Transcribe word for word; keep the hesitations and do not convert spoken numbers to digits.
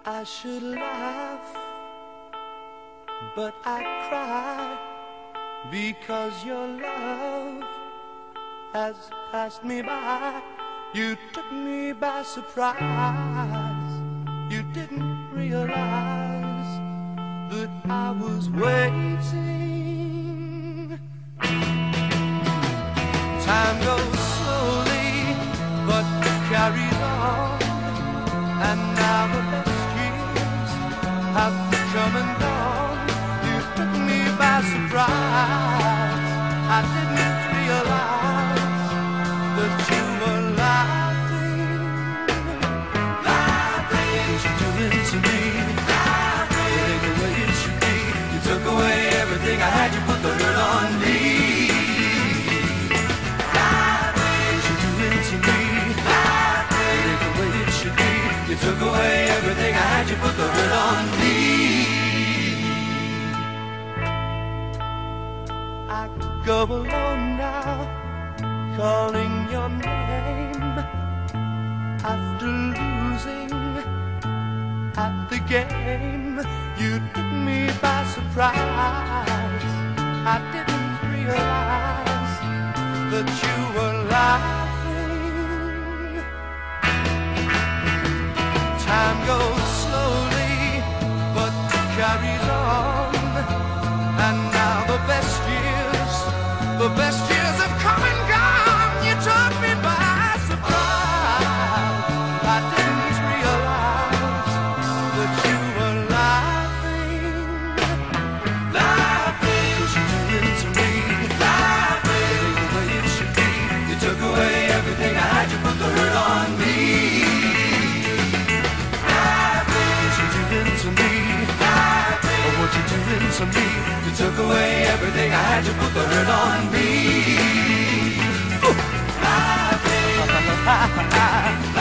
I should laugh, but I cry, because your love has passed me by. You took me by surprise. You didn't realize that I was waiting. Time goes slowly, but carries on, and now the best years have come and gone. You took me by surprise. I didn't realize that you were laughing, laughing. What you doing to me? Laughing. It ain't the way it should be. You took away everything I had. You put the hurt on me. Laughing. What you doing to me? Laughing. It ain't the way it should be. You took away everything I had. You put the hurt on me. I go alone now, calling your name, after losing at the game. You took me by surprise. I didn't realize that you were laughing. Time goes slowly, but carries on, and now the best years, the best years have come and gone. You took me by surprise. I didn't realize that you were laughing, laughing. 'Cause you did it to me, laughing. It ain't the way it should be. You took away everything I had. You put the hurt on me, laughing. 'Cause you did it to me, laughing. Oh, what you doing to me? You took away everything I had. You put the hurt on me. Ooh. Laughing.